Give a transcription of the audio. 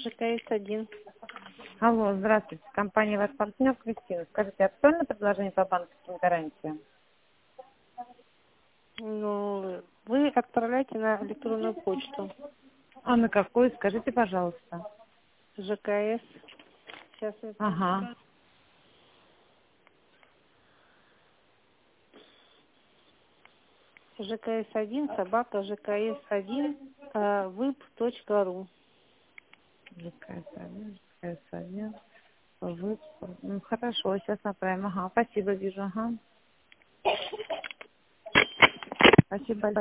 ЖКС-1. Алло, здравствуйте. Компания «Ваш партнер» Кристина. Скажите, актуально предложение по банковским гарантиям? Ну, вы отправляете на электронную почту. А на какую? Скажите, пожалуйста. ЖКС. Сейчас я Ага. ЖКС-1, собака, ЖКС-1, vip.ru. ЖКС-1, ЖКС-1. Ну, хорошо, сейчас направим. Ага, спасибо, вижу. Ага. Спасибо.